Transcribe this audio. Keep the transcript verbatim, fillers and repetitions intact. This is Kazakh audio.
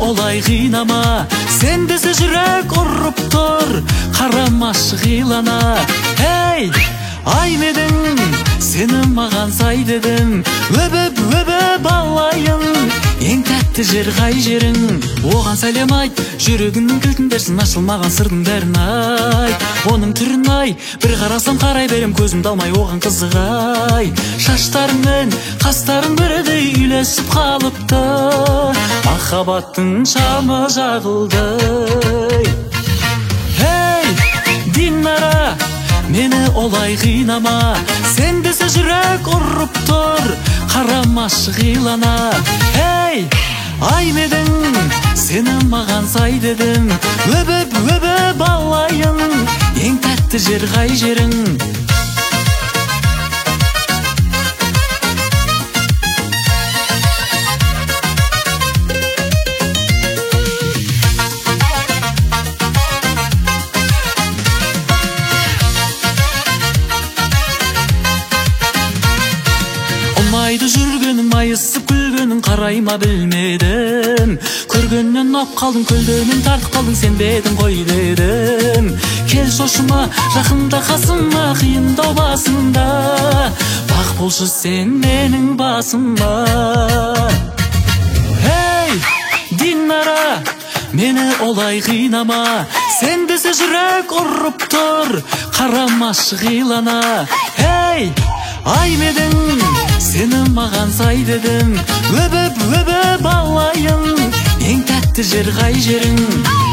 олай қинама, сен десе жүрек ұрып тұр, қарамашы қилана. Эй, ай медің, сені маған сай дедің, өбіп өбіп алайын, ең тәтті жер қай жерің? Оған сәлем айт, жүрегіңнің кілтін дерсін, ашылмаған сырдың бәрін айт. Оның түрін ай, бір қарасам қарай берем, көзімді алмай оған қызығай. Шаштарың мен қастарың бірдей үйлесіп қалыпты, махаббаттың шамы жағылды. Эй, Динара, мені олай қинама, сен десе жүрек ұрып тұр, қарамашы қилана. Эй, ай медің, сені маған сай дедің, өбіп өбіп алайын, ең тәтті жер қай жерің? Ұнайды жүргенің, майысып күлгенің, қарайма білмедім. Көргеннен ап қалдың, көлденен тартып қалдың, сен бедің ғой дедім. Кел шошыма, жақында қасыма, қиындау басында, бақ болшы сен менің басыма. Эй, Динара, мені олай қинама, сен десе жүрек ұрып тұр, қарамашы қилана. Эй, ай медің, сені маған сай дедің, өбіп өбіп алайын, ең тәтті жер қай жерің?